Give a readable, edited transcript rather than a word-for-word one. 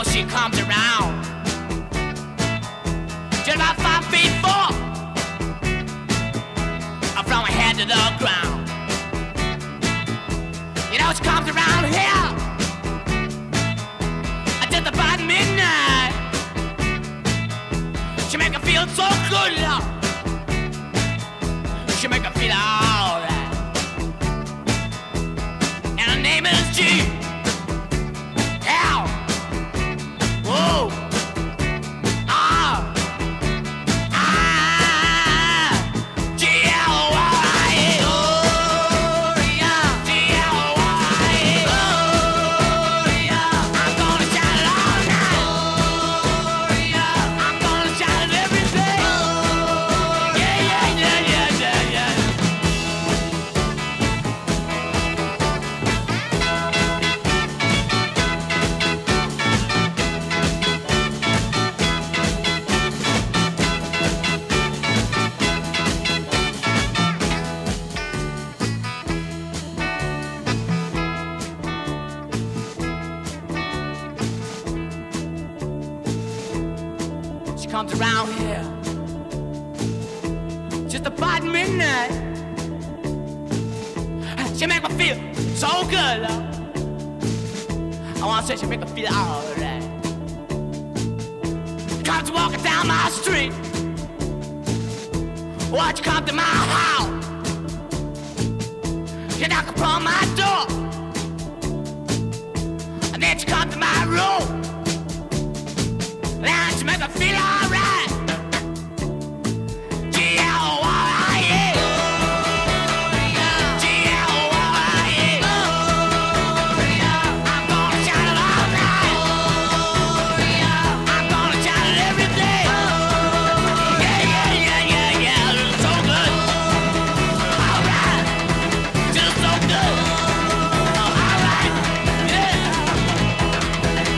know she comes around just about 5'4", from her head to the ground. You know she comes around here just about midnight. She make her feel so good, love. She make her feel alright. And her name is G. L. Whoa. Comes around here just about midnight. She make me feel so good, love. I wanna say she make me feel alright. Comes walking down my street. Watch you come to my house. You knock upon my door, and then she come to my room. And she make me feel alright.